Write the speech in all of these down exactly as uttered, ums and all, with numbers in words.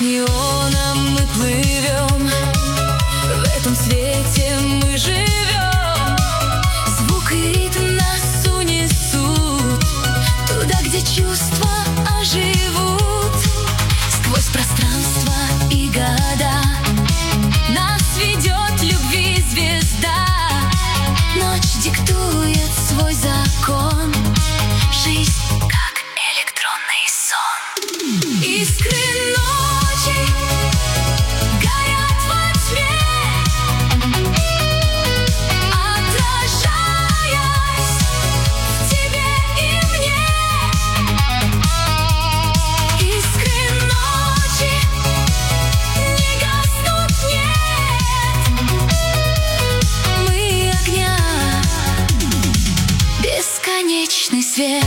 неоном мы плывем, в этом свете мы живем. Звук и ритм нас унесут туда, где чувства оживут. Сквозь пространство и года нас ведет любви звезда. Ночь диктует свой закон, жизнь как электронный сон. Искры ночи горят во тьме, отражаясь в тебе и мне. Искры ночи не гаснут, нет. Мы огня, бесконечный свет.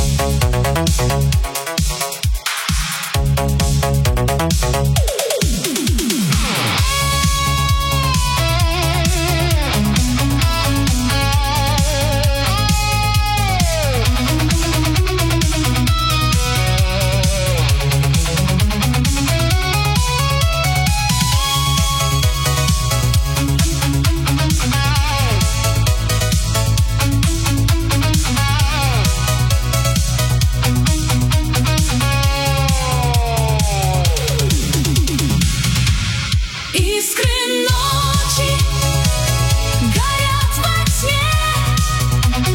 Искры ночи горят во тьме,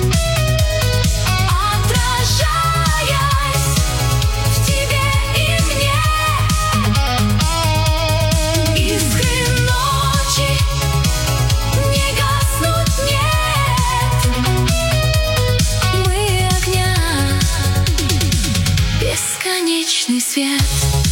отражаясь в тебе и мне. Искры ночи не гаснут, нет. Мы огня, бесконечный свет.